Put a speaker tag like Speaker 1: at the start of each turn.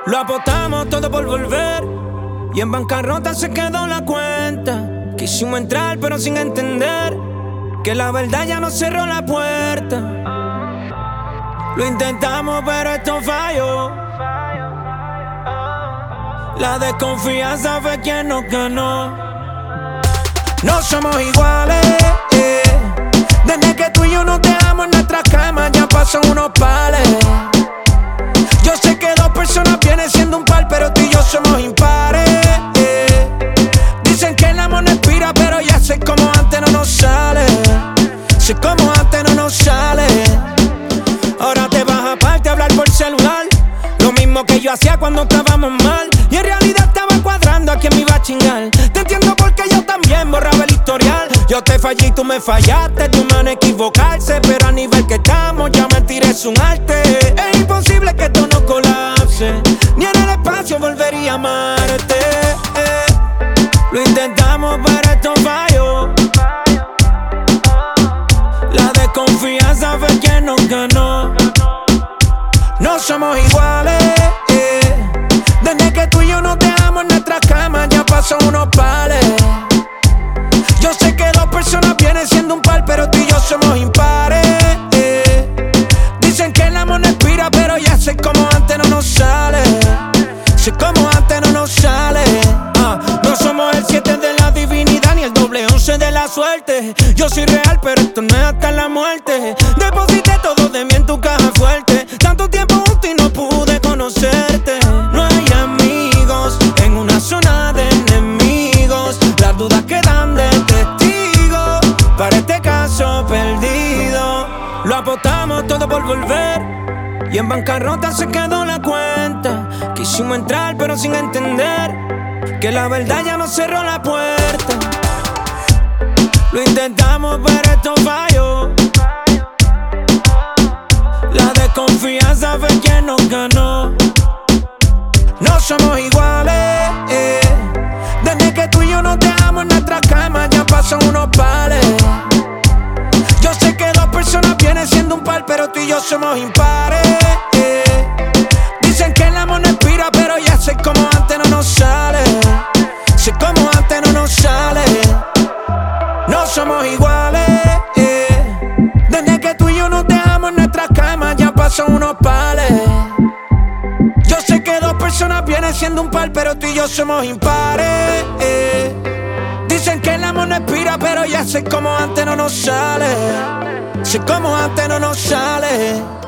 Speaker 1: Lo apostamos todo por volver y en bancarrota se quedó la cuenta. Quisimos entrar pero sin entender que la verdad ya nos cerró la puerta. Lo intentamos pero esto falló. La desconfianza fue quien nos ganó. No somos iguales, Desde que tú y yo nos dejamos en nuestra cama ya pasan unos pales. Yo sé que dos personas vienen siendo un par, pero tú y yo somos impares. Dicen que el amor no expira, pero ya sé como antes no nos sale. Sé como antes no nos sale. Ahora te vas aparte a hablar por celular, lo mismo que yo hacía cuando estábamos mal. Y en realidad estaba cuadrando a quién me iba a chingar. Te entiendo porque yo también borraba el historial. Yo te fallé y tú me fallaste, tú me van a equivocarse, pero a nivel que estamos ya mentir es un arte. Es imposible que esto no colapse, ni en el espacio volvería a amarte. Lo intentamos pero esto falló. La desconfianza fue quien nos ganó. No somos iguales, Desde que tú y yo nos dejamos en nuestra cama ya pasan unos pales. Yo sé que dos personas vienen siendo un par, pero tú y yo somos impares. Dicen que el amor no expira, pero ya sé como antes no nos sale. Sé como antes no nos sale. No somos el 7 de la divinidad ni el doble 11 de la suerte. Yo soy real, pero esto no es hasta la muerte. Deposité todo de mí en tu caja fuerte. Tanto tiempo juntos y no pude conocerte. No hay amigos en una zona de enemigos. Las dudas quedan de testigo para este caso perdido. Lo apostamos todo por volver y en bancarrota se quedó la cuenta. Quisimos entrar pero sin entender que la verdad ya nos cerró la puerta. Lo intentamos pero esto falló. La desconfianza fue quien nos ganó. No somos iguales, Desde que tú y yo nos dejamos en nuestra cama ya pasan unos pales. Yo sé que dos personas vienen siendo un par, pero tú y yo somos impares. Dicen que el amor no expira, pero ya sé como antes no nos sale. Sé como antes no nos sale. No somos iguales, Desde que tú y yo nos dejamos en nuestra cama ya pasan unos pales. Yo sé que dos personas vienen siendo un par, pero tú y yo somos impares. Dicen que el amor no expira, pero ya sé como antes no nos sale. Sé como antes no nos sale.